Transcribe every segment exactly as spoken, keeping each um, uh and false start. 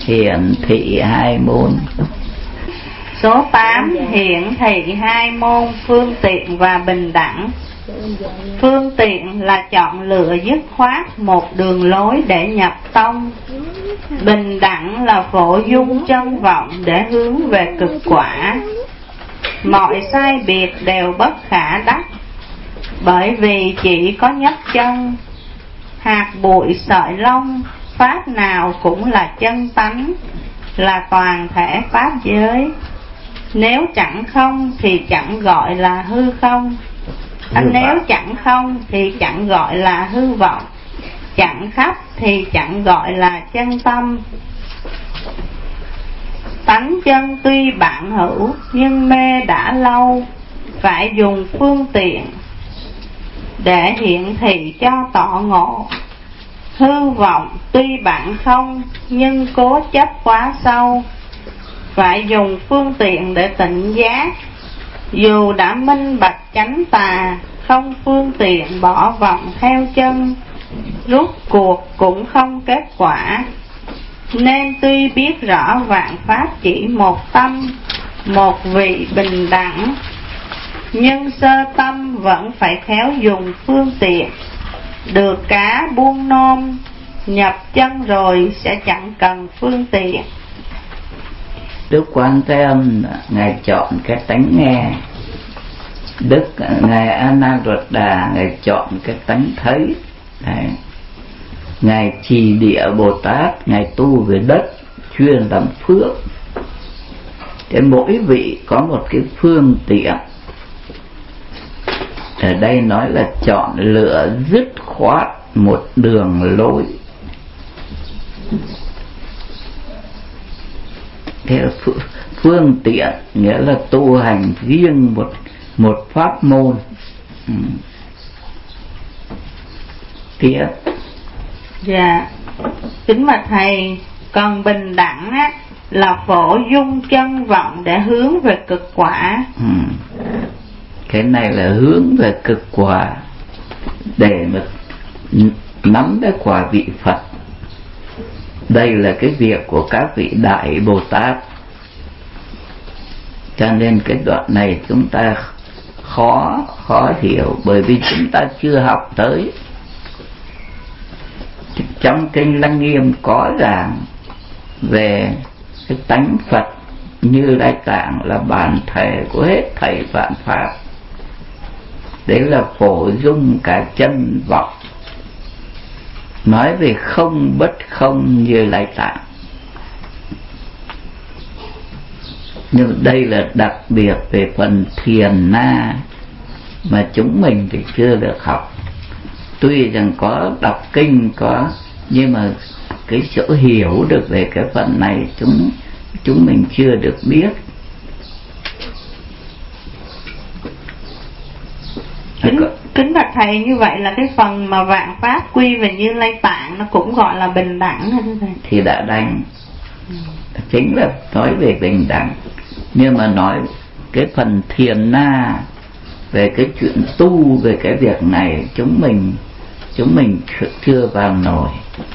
hiển thị hai môn. Số tám, hiển thị hai môn phương tiện và bình đẳng. Phương tiện là chọn lựa dứt khoát một đường lối để nhập tông. Bình đẳng là phổ dung chân vọng để hướng về cực quả. Mọi sai biệt đều bất khả đắc, bởi vì chỉ có nhất chân. Hạt bụi sợi lông, pháp nào cũng là chân tánh, là toàn thể pháp giới. Nếu chẳng không thì chẳng gọi là hư không. À, nếu chẳng không thì chẳng gọi là hư vọng. Chẳng khắp thì chẳng gọi là chân tâm. Tánh chân tuy bạn hữu, nhưng mê đã lâu, phải dùng phương tiện để hiển thị cho tỏ ngộ. Hư vọng tuy bạn không, nhưng cố chấp quá sâu, phải dùng phương tiện để tỉnh giác. Dù đã minh bạch chánh tà, không phương tiện bỏ vọng theo chân, rút cuộc cũng không kết quả. Nên tuy biết rõ vạn pháp chỉ một tâm, một vị bình đẳng, nhưng sơ tâm vẫn phải khéo dùng phương tiện. Được cá buông nôm, nhập chân rồi sẽ chẳng cần phương tiện. Đức Quan Thế Âm Ngài chọn cái tánh nghe, Đức Ngài A Nan Ruột Đà Ngài chọn cái tánh thấy. Đấy. Ngài Trì Địa Bồ Tát Ngài tu về đất, chuyên làm phước. Thế mỗi vị có một cái phương tiện. Ở đây nói là chọn lựa dứt khoát một đường lối. Thế là phương tiện nghĩa là tu hành riêng một một pháp môn. Ừ. Tiếp. Dạ, kính bạch thầy, còn bình đẳng á là phổ dung chân vọng để hướng về cực quả. Ừ. Cái này là hướng về cực quả để mà nắm cái quả vị Phật. Đây là cái việc của các vị Đại Bồ Tát. Cho nên cái đoạn này chúng ta khó khó hiểu, bởi vì chúng ta chưa học tới. Trong kinh Lăng Nghiêm có giảng về cái tánh Phật Như Lai Tạng là bản thể của hết thảy vạn pháp. Đấy là phổ dung cả chân vọng, nói về không bất không Như Lai Tạng. Nhưng đây là đặc biệt về phần thiền na mà chúng mình thì chưa được học. Tuy rằng có đọc kinh có, nhưng mà cái chỗ hiểu được về cái phần này chúng chúng mình chưa được biết. Kính, kính bạch thầy, như vậy là cái phần mà vạn pháp quy về Như Lai Tạng nó cũng gọi là bình đẳng hả thưa thầy? Thì đã đánh ừ. Chính là nói về bình đẳng. Nhưng mà nói cái phần thiền na, về cái chuyện tu, về cái việc này chúng mình chúng mình chưa vào nổi.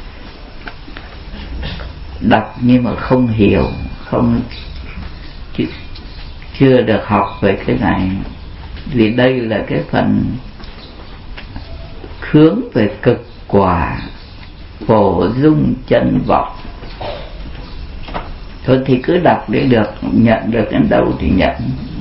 Đọc nhưng mà không hiểu, không chưa được học về cái này. Vì đây là cái phần hướng về cực quả, phổ dung chân vọng. Thôi thì cứ đọc để được, nhận được đến đâu thì nhận.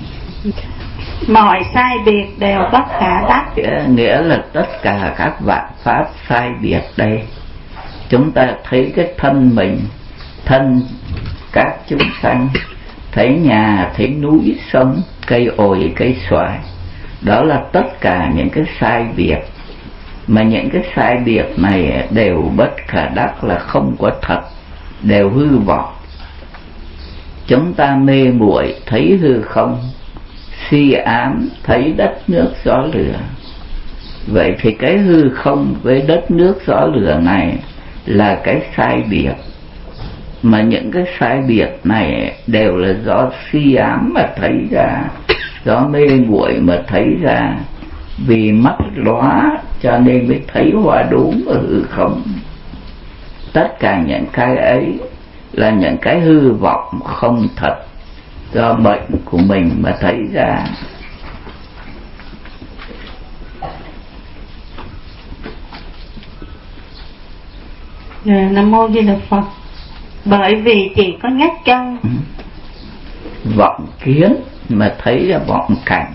Mọi sai biệt đều bất khả đắc. Nghĩa là tất cả các vạn pháp sai biệt đây. Chúng ta thấy cái thân mình, thân các chúng sanh, thấy nhà, thấy núi, sông, cây ổi, cây xoài. Đó là tất cả những cái sai biệt. Mà những cái sai biệt này đều bất khả đắc, là không có thật, đều hư vọng. Chúng ta mê muội thấy hư không, si ám thấy đất nước gió lửa. Vậy thì cái hư không với đất nước gió lửa này là cái sai biệt. Mà những cái sai biệt này đều là do si ám mà thấy ra, do mê muội mà thấy ra. Vì mắt lóa cho nên mới thấy hoa đốm ở hư không. Tất cả những cái ấy là những cái hư vọng không thật do bệnh của mình mà thấy ra. Nam mô Di Đà Phật. Bởi vì chỉ có nhấc chân ừ. vọng kiến mà thấy là vọng cảnh.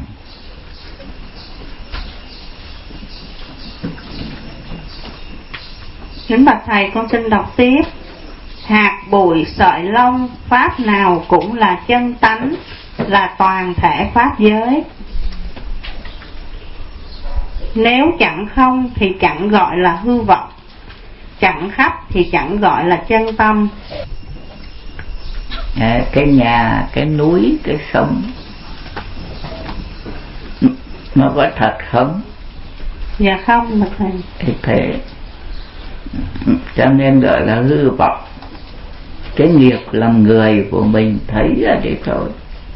Kính bạch thầy, con xin đọc tiếp. Hạt bụi sợi lông, pháp nào cũng là chân tánh, là toàn thể pháp giới. Nếu chẳng không thì chẳng gọi là hư vọng, chẳng khắp thì chẳng gọi là chân tâm. À, cái nhà, cái núi, cái sông nó có thật không? Dạ không mà thầy. Thì thế cho nên gọi là hư vọng. Cái nghiệp làm người của mình thấy ra đi thôi.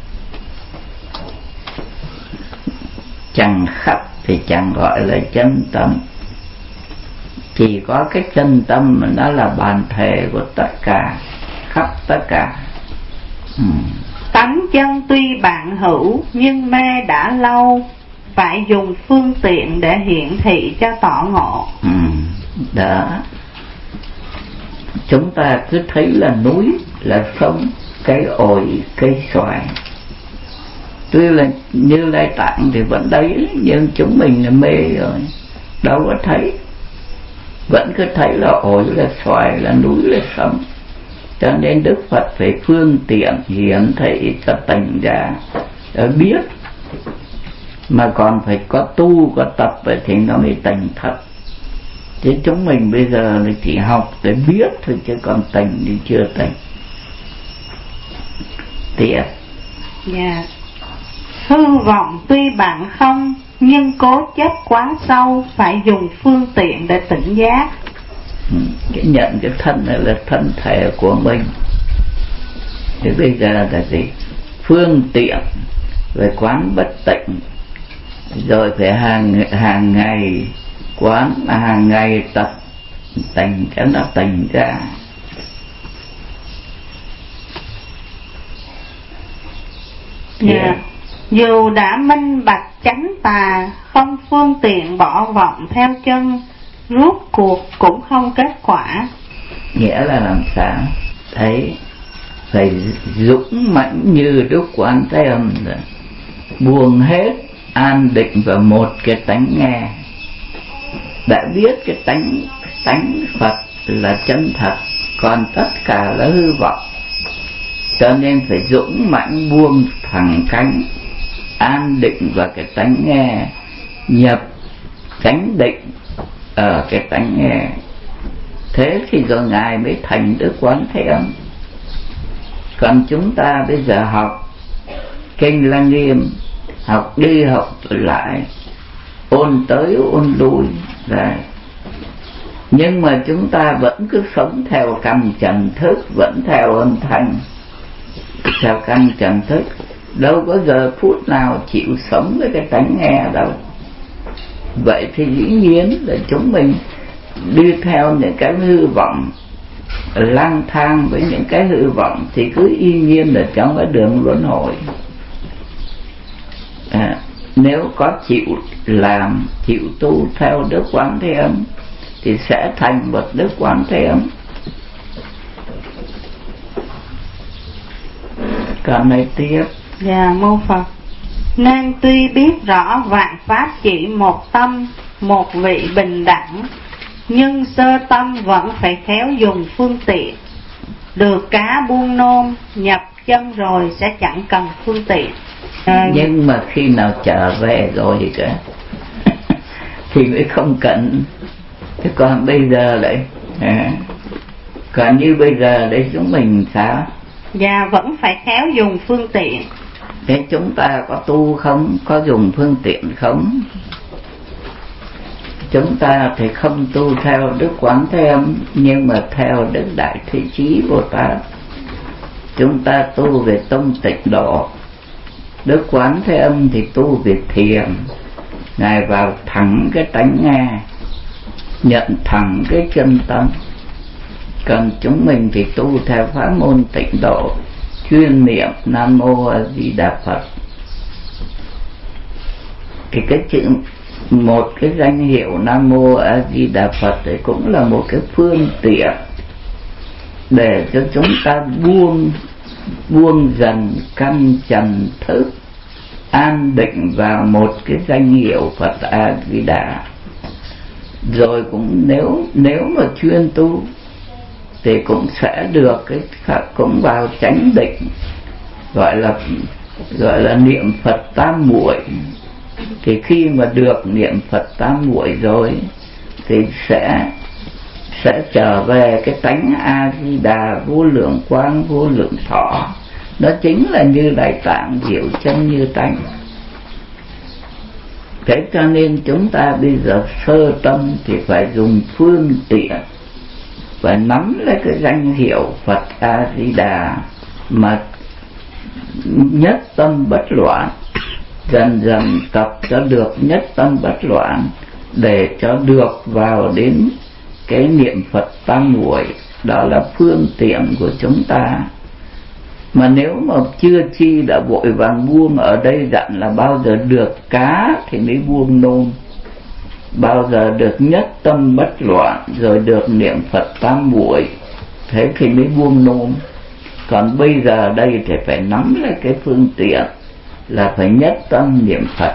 Chẳng khắp thì chẳng gọi là chân tâm. Chỉ có cái chân tâm mà nó là bản thể của tất cả, khắp tất cả. ừ. Tánh chân tuy bạn hữu nhưng mê đã lâu, phải dùng phương tiện để hiển thị cho tỏ ngộ. ừ. Đó, chúng ta cứ thấy là núi, là sông, cây ổi, cây xoài. Tuy là Như Lai Tạng thì vẫn đấy, nhưng chúng mình là mê rồi, đâu có thấy. Vẫn cứ thấy là ổi, là xoài, là núi, là sông. Cho nên Đức Phật phải phương tiện hiển thị cho tỉnh ra để biết. Mà còn phải có tu, có tập vậy thì nó mới tỉnh thật. Chứ chúng mình bây giờ thì chỉ học để biết thôi, chứ còn tỉnh thì chưa tỉnh. Tiệt. Dạ. Hư vọng tuy bạn không, nhưng cố chấp quá sâu, phải dùng phương tiện để tỉnh giác. ừ, Cái nhận cái thân này là thân thể của mình. Thế bây giờ là gì? Phương tiện về quán bất tịnh, rồi phải hàng hàng ngày quán, hàng ngày tập tỉnh cho nó tỉnh ra. Dạ. Yeah. Dù đã minh bạch chánh tà, không phương tiện bỏ vọng theo chân, rốt cuộc cũng không kết quả. Nghĩa là làm sao? Thấy phải dũng mãnh như Đức Quán Thế Âm rồi, buông hết, an định vào một cái tánh nghe. Đã biết cái tánh tánh Phật là chân thật, còn tất cả là hư vọng. Cho nên phải dũng mãnh buông thẳng cánh, an định vào cái tánh nghe, nhập chánh định ở cái tánh nghe. Thế thì rồi Ngài mới thành Đức Quán Thế Âm. Còn chúng ta bây giờ học kinh Lăng Nghiêm, học đi học lại, ôn tới ôn lui đấy. Nhưng mà chúng ta vẫn cứ sống theo căn trần thức, vẫn theo âm thanh, theo căn trần thức, đâu có giờ phút nào chịu sống với cái tánh nghe đâu. Vậy thì dĩ nhiên là chúng mình đi theo những cái hư vọng, lang thang với những cái hư vọng, thì cứ y nhiên là trong cái đường luân hồi. À, nếu có chịu làm, chịu tu theo Đức Quán Thế Âm thì sẽ thành một Đức Quán Thế Âm. Còn này tiếp. Dạ mô Phật. Nên tuy biết rõ vạn pháp chỉ một tâm, một vị bình đẳng, nhưng sơ tâm vẫn phải khéo dùng phương tiện. Được cá buông nôm, nhập chân rồi sẽ chẳng cần phương tiện. À, nhưng mà khi nào trở về rồi cả thì mới không cần. Thế còn bây giờ đấy à, còn như bây giờ đấy chúng mình sao? Dạ vẫn phải khéo dùng phương tiện. Thế chúng ta có tu không? Có dùng phương tiện không? Chúng ta thì không tu theo Đức Quán Thế Âm, nhưng mà theo Đức Đại Thế Chí Bồ Tát. Chúng ta tu về tông tịnh độ. Đức Quán Thế Âm thì tu về thiền. Ngài vào thẳng cái tánh nghe, nhận thẳng cái chân tâm. Còn chúng mình thì tu theo pháp môn Tịnh Độ, chuyên niệm Nam Mô A Di Đà Phật. Thì cái chữ, một cái danh hiệu Nam Mô A Di Đà Phật thì cũng là một cái phương tiện để cho chúng ta buông buông dần căn trần thức, an định vào một cái danh hiệu Phật A Di Đà. Rồi cũng nếu nếu mà chuyên tu thì cũng sẽ được cái cũng vào chánh định, gọi là gọi là niệm Phật tam muội. Thì khi mà được niệm Phật tam muội rồi thì sẽ sẽ trở về cái tánh A Di Đà vô lượng quang vô lượng thọ. Đó chính là Như Lai Tạng diệu chân như tánh. Thế cho nên chúng ta bây giờ sơ tâm thì phải dùng phương tiện, phải nắm lấy cái danh hiệu Phật A Di Đà mà nhất tâm bất loạn, dần dần tập cho được nhất tâm bất loạn để cho được vào đến cái niệm Phật tam muội. Đó là phương tiện của chúng ta. Mà nếu mà chưa chi đã vội vàng buông, ở đây dặn là bao giờ được cá thì mới buông nôn, bao giờ được nhất tâm bất loạn rồi được niệm Phật tam muội, thế thì mới buông nôn. Còn bây giờ đây thì phải nắm lấy cái phương tiện là phải nhất tâm niệm Phật.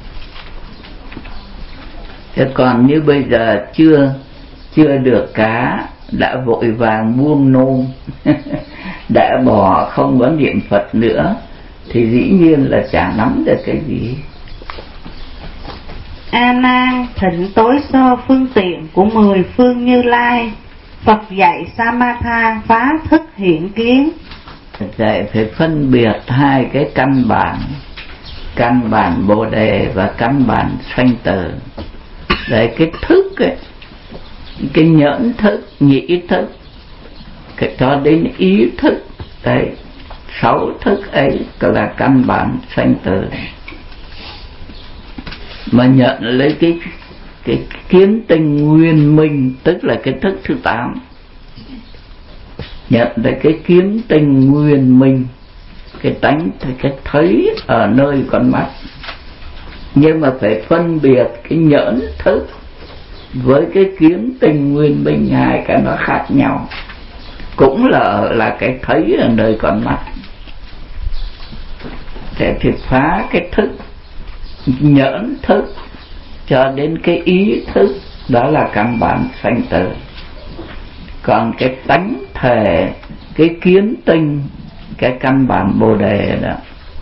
Thế còn như bây giờ chưa chưa được cá đã vội vàng buông nôn đã bỏ không có niệm Phật nữa thì dĩ nhiên là chả nắm được cái gì. A Nan, thịnh tối sơ phương tiện của mười phương Như Lai. Phật dạy Samatha phá thức hiện kiến. Dạy phải phân biệt hai cái căn bản, căn bản Bồ Đề và căn bản sanh tử. Để cái thức ấy, cái nhẫn thức, nhĩ thức, cái cho đến ý thức, đấy, sáu thức ấy là căn bản sanh tử. Mà nhận lấy cái cái kiến tinh nguyên minh, tức là cái thức thứ tám, nhận lấy cái kiến tinh nguyên minh, cái tánh cái thấy ở nơi con mắt. Nhưng mà phải phân biệt cái nhẫn thức với cái kiến tinh nguyên minh, hai cái nó khác nhau. Cũng là là cái thấy ở nơi con mắt. Để thì phá cái thức nhẫn thức cho đến cái ý thức, đó là căn bản sanh tử. Còn cái tánh thể, cái kiến tinh, cái căn bản Bồ Đề đó,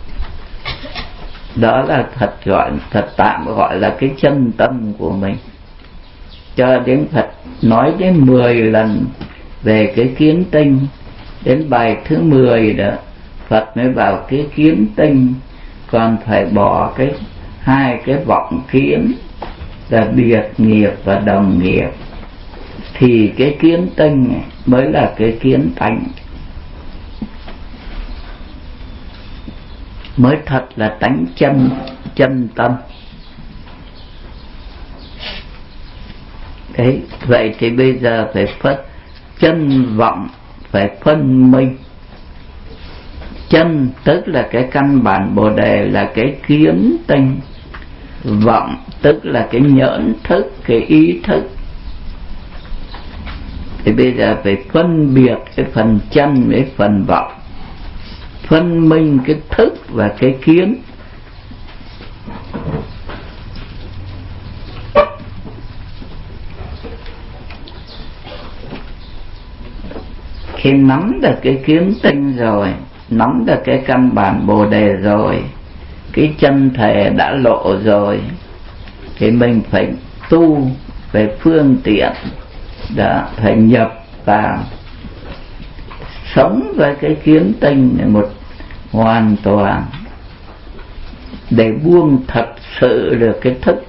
đó là thật gọi thật tạm gọi là cái chân tâm của mình. Cho đến Phật nói đến mười lần về cái kiến tinh, đến bài thứ mười đó Phật mới bảo cái kiến tinh còn phải bỏ cái hai cái vọng kiến là biệt nghiệp và đồng nghiệp, thì cái kiến tinh mới là cái kiến tánh, mới thật là tánh chân chân tâm. Đấy, vậy thì bây giờ phải phân chân vọng, phải phân minh. Chân tức là cái căn bản Bồ Đề, là cái kiến tinh. Vọng tức là cái nhẫn thức, cái ý thức. Thì bây giờ phải phân biệt cái phần chân với phần vọng, phân minh cái thức và cái kiến. Khi nắm được cái kiến tinh rồi, nắm được cái căn bản Bồ Đề rồi, cái chân thể đã lộ rồi, thì mình phải tu về phương tiện, đã phải nhập vào sống với cái kiến tinh này một hoàn toàn, để buông thật sự được cái thức.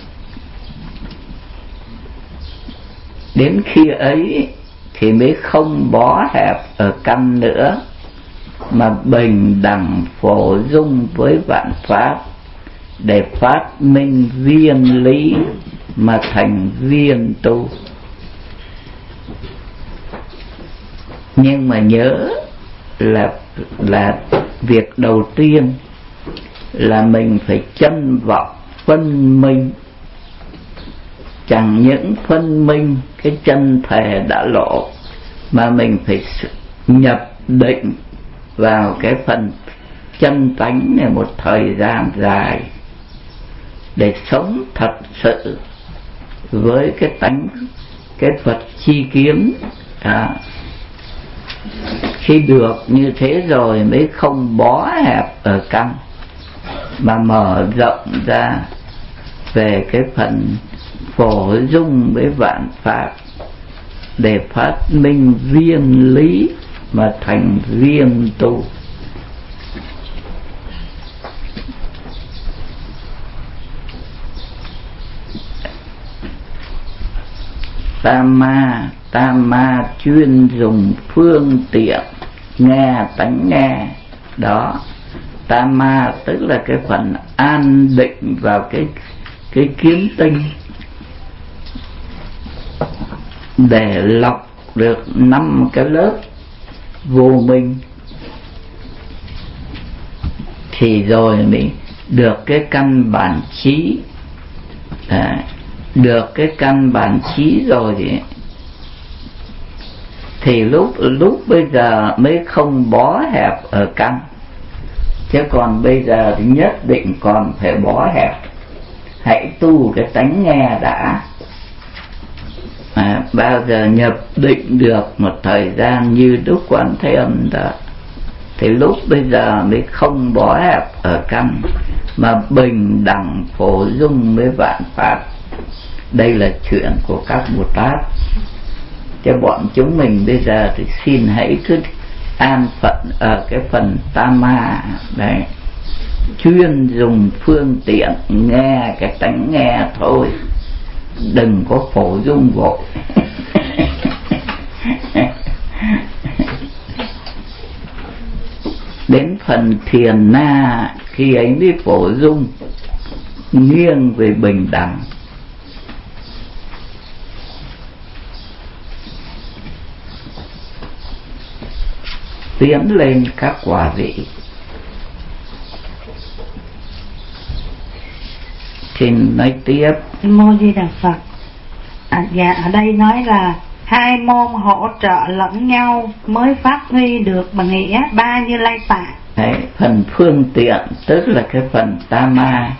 Đến khi ấy thì mới không bó hẹp ở căn nữa, mà bình đẳng phổ dung với vạn pháp, để phát minh viên lý mà thành viên tu. Nhưng mà nhớ là là việc đầu tiên là mình phải chân vọng phân minh. Chẳng những phân minh cái chân thể đã lộ, mà mình phải nhập định vào cái phần chân tánh này một thời gian dài để sống thật sự với cái tánh, cái Phật chi kiến. à, Khi được như thế rồi mới không bó hẹp ở căn, mà mở rộng ra về cái phần phổ dung với vạn pháp, để phát minh riêng lý mà thành riêng tu. Tam ma, tam ma chuyên dùng phương tiện nghe tánh nghe. Đó, tam ma tức là cái phần an định vào cái cái kiến tinh, để lọc được năm cái lớp vô minh, thì rồi mới được cái căn bản trí. à, Được cái căn bản trí rồi thì Thì lúc lúc bây giờ mới không bó hẹp ở căn. Chứ còn bây giờ thì nhất định còn phải bó hẹp. Hãy tu cái tánh nghe đã. à, Bao giờ nhập định được một thời gian như Đức Quán Thế Âm đó, thì lúc bây giờ mới không bó hẹp ở căn, mà bình đẳng phổ dung với vạn pháp. Đây là chuyện của các Bồ Tát. Cho bọn chúng mình bây giờ thì xin hãy cứ an phận ở cái phần tam ma đấy, chuyên dùng phương tiện nghe cái tánh nghe thôi, đừng có phổ dung vội. Đến phần thiền na, khi ấy mới phổ dung nghiêng về bình đẳng. Tiến lên các quả vị. Xin nói tiếp. Mô Di Đà Phật. à, Dạ, ở đây nói là hai môn hỗ trợ lẫn nhau mới phát huy được bằng nghĩa ba Như Lai Tạng. Đấy, phần phương tiện tức là cái phần tam ma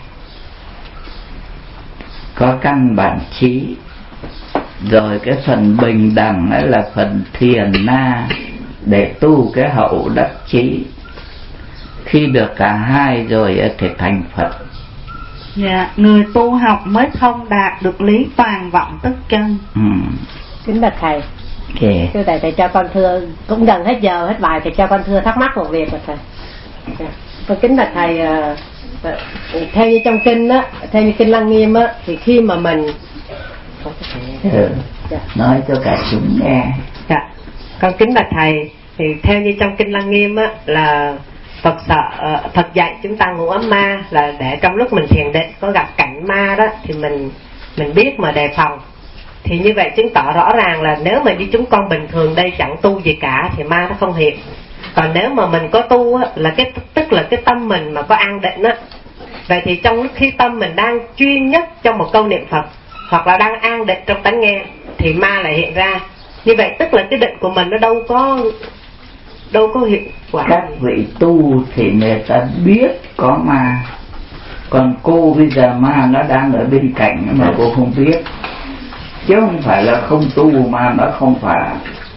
có căn bản trí, rồi cái phần bình đẳng ấy là phần thiền na để tu cái hậu đắc trí. Khi được cả hai rồi thì thành Phật. Dạ, người tu học mới không đạt được lý toàn vọng tức chân. ừ. Kính bạch thầy. Okay. Thưa thầy, thầy cho con thưa, cũng gần hết giờ hết bài, thầy cho con thưa thắc mắc một việc rồi thầy. Con kính bạch thầy, theo như trong kinh á, theo như kinh Lăng Nghiêm á, thì khi mà mình ừ. dạ. nói cho cả chúng nghe. Dạ. Con kính bạch thầy, thì theo như trong kinh Lăng Nghiêm á, là Phật sợ Phật dạy chúng ta ngủ ấm ma là để trong lúc mình thiền định có gặp cảnh ma đó thì mình mình biết mà đề phòng. Thì như vậy chứng tỏ rõ ràng là nếu mà như chúng con bình thường đây chẳng tu gì cả thì ma nó không hiện. Còn nếu mà mình có tu á, là cái tức là cái tâm mình mà có an định á, vậy thì trong lúc khi tâm mình đang chuyên nhất trong một câu niệm Phật hoặc là đang an định trong tánh nghe thì ma lại hiện ra. Như vậy tức là cái định của mình nó đâu có đâu có hiệu quả. Các vị tu thì người ta biết có ma, còn cô bây giờ ma nó đang ở bên cạnh mà cô không biết, chứ không phải là không tu mà nó không phải.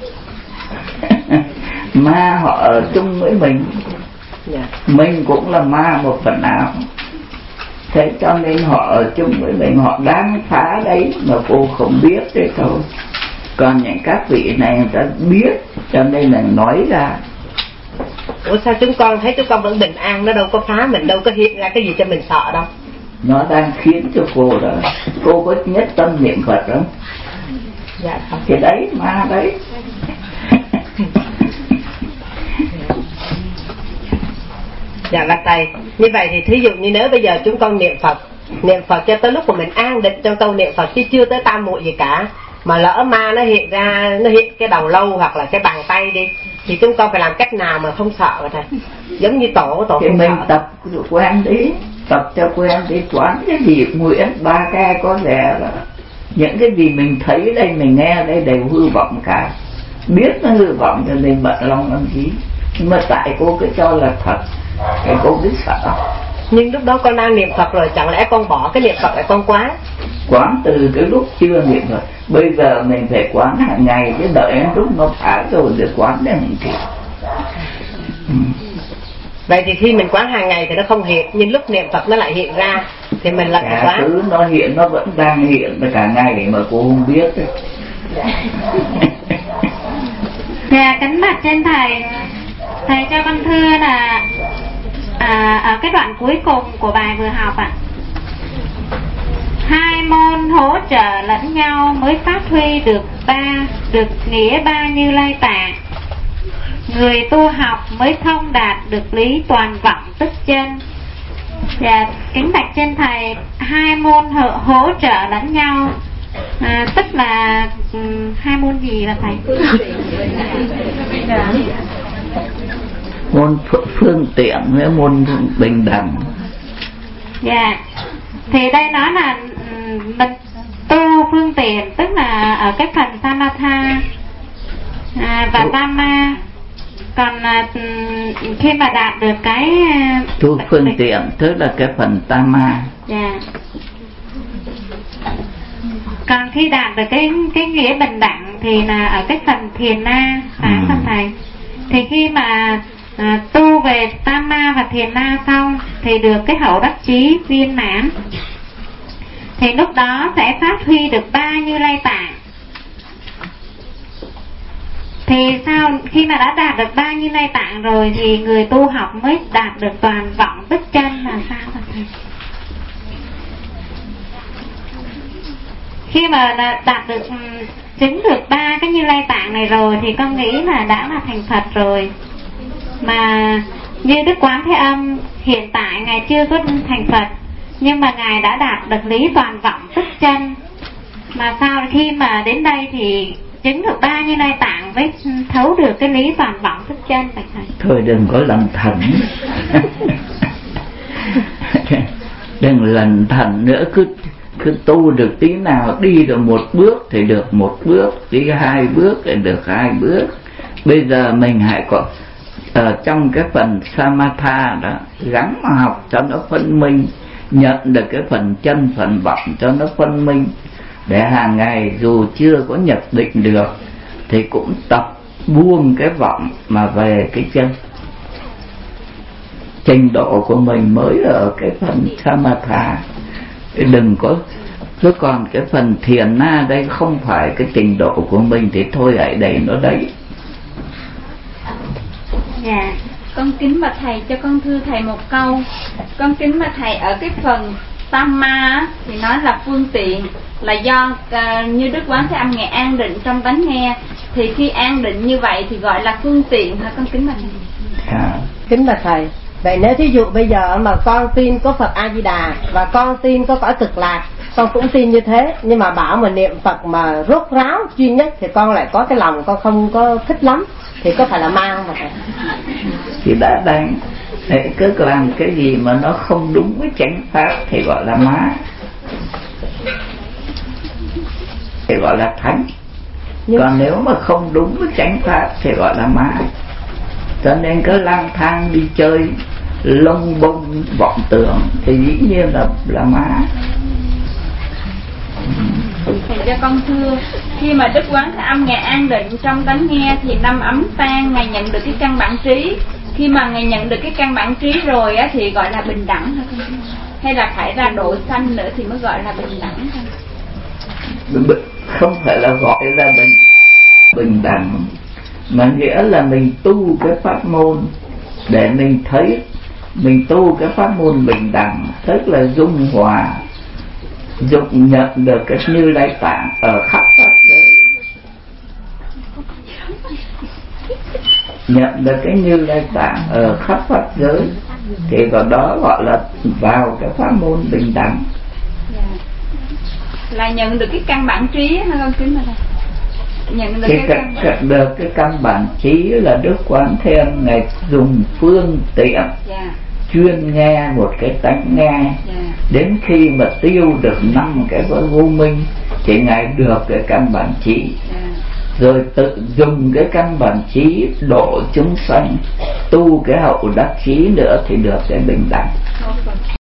Ma họ ở chung với mình, yeah. Mình cũng là ma một phần nào. Thế cho nên họ ở chung với mình, họ đang phá đấy mà cô không biết đấy thôi. Còn những các vị này người ta biết cho nên là nói ra. Ủa sao chúng con thấy chúng con vẫn bình an, nó đâu có phá mình, đâu có hiện ra cái gì cho mình sợ đâu. Nó đang khiến cho cô đó. Cô có nhất tâm niệm Phật không? Dạ không. Thì đấy, ma đấy. Dạ bạch thầy, như vậy thì thí dụ như nếu bây giờ chúng con niệm Phật, niệm Phật cho tới lúc mà mình an định trong câu niệm Phật chứ chưa tới tam muội gì cả, mà lỡ ma nó hiện ra, nó hiện cái đầu lâu hoặc là cái bàn tay đi, thì chúng con phải làm cách nào mà không sợ vậy thầy? Giống như tổ tổ thì không mình sợ. tập quen đi, tập cho quen đi, quán cái gì nguyện ba ca có lẽ là những cái gì mình thấy đây, mình nghe đây đều hư vọng cả, biết nó hư vọng cho nên bận lòng làm gì. Nhưng mà tại cô cứ cho là thật thì cô cứ sợ. Nhưng lúc đó con đang niệm Phật rồi, chẳng lẽ con bỏ cái niệm Phật lại con quán? Quán từ cái lúc chưa niệm Phật, bây giờ mình phải quán hàng ngày, chứ đợi đến lúc nó phá rồi để quán để mình kịp. Ừ. Vậy thì khi mình quán hàng ngày thì nó không hiện, nhưng lúc niệm Phật nó lại hiện ra thì mình lại phải quán. Cả thứ nó hiện, nó vẫn đang hiện cả ngày mà cô không biết đấy. Dạ, kính bạch trên thầy, thầy cho con thưa là à, ở cái đoạn cuối cùng của bài vừa học ạ, à, hai môn hỗ trợ lẫn nhau mới phát huy được ba được nghĩa ba Như Lai Tạng. Người tu học mới thông đạt được lý toàn vọng tức chân. Dạ, kính bạch trên thầy, hai môn hỗ, hỗ trợ lẫn nhau, à, tức là um, hai môn gì là thầy? Môn phương tiện với môn bình đẳng. Dạ, thì đây nói là mình tu phương tiện, tức là ở cái phần samatha à, và dhamma. Còn à, khi mà đạt được cái tu phương tiện tức là cái phần tama. Dạ. Còn khi đạt được cái cái nghĩa bình đẳng thì là ở cái phần thiền na, phải ừ. không thầy? Thì khi mà à, tu về tama và thiền na xong thì được cái hậu đắc chí viên mãn, thì lúc đó sẽ phát huy được ba Như Lai Tạng. Thì sao khi mà đã đạt được ba Như Lai Tạng rồi thì người tu học mới đạt được toàn vọng tức chân là sao thầy? Khi mà đạt được chứng được ba cái Như Lai Tạng này rồi thì con nghĩ là đã là thành Phật rồi. Mà như Đức Quán Thế Âm hiện tại ngài chưa có thành Phật, nhưng mà ngài đã đạt được lý toàn vọng tức chân. Mà sao khi mà đến đây thì chứng được ba Như Lai Tạng với thấu được cái lý toàn vọng tức chân vậy thầy? Thôi đừng có lần thần. Đừng lần thần nữa, cứ cứ tu được tí nào, đi được một bước thì được một bước, đi hai bước thì được hai bước. Bây giờ mình hãy có ở trong cái phần samatha đó, gắng mà học cho nó phân minh, nhận được cái phần chân phần vọng cho nó phân minh, để hàng ngày dù chưa có nhập định được thì cũng tập buông cái vọng mà về cái chân. Trình độ của mình mới ở cái phần samatha, đừng có chứ còn cái phần thiền na đây không phải cái trình độ của mình thì thôi hãy để nó đấy. Dạ, con kính bạch thầy, cho con thưa thầy một câu. Con kính bạch thầy, ở cái phần Tama thì nói là phương tiện, là do uh, như Đức Quán Thế Âm ngài an định trong tánh nghe, thì khi an định như vậy thì gọi là phương tiện hả con kính bạch thầy? À. Kính bạch thầy, vậy nếu thí dụ bây giờ mà con tin có Phật A Di Đà và con tin có cõi cực lạc, con cũng tin như thế, nhưng mà bảo mà niệm Phật mà rốt ráo duy nhất thì con lại có cái lòng con không có thích lắm, thì có phải là ma không thầy? Thì đã đánh để cứ làm cái gì mà nó không đúng với chánh pháp thì gọi là ma, thì gọi là thánh. Nhưng... còn nếu mà không đúng với chánh pháp thì gọi là ma. Cho nên cứ lang thang đi chơi lông bông vọng tưởng thì dĩ nhiên là là ma. Thầy cho con thưa, khi mà Đức Quán Thế Âm ngài an định trong tánh nghe thì năm ấm tan, ngài nhận được cái căn bản trí. Khi mà ngài nhận được cái căn bản trí rồi á thì gọi là bình đẳng hả con? Hay là phải ra độ sanh nữa thì mới gọi là bình đẳng thôi? Không phải là gọi là bình bình đẳng, mà nghĩa là mình tu cái pháp môn để mình thấy mình tu cái pháp môn bình đẳng, tức là dung hòa, dụng nhận được cái Như Lai Tạng ở khắp pháp giới, nhận được cái Như Lai Tạng ở khắp pháp giới thì vào đó gọi là vào cái pháp môn bình đẳng. là nhận được cái căn bản trí ha con kính thưa thầy. Nhận được cái, cái, cái, căn cái, được cái căn bản trí là Đức Quán Thế Âm Ngài dùng phương tiện dạ. chuyên nghe một cái tánh nghe, dạ. đến khi mà tiêu được năm cái vô minh thì Ngài được cái căn bản trí, dạ. rồi tự dùng cái căn bản trí độ chúng sanh, tu cái hậu đắc trí nữa thì được cái bình đẳng.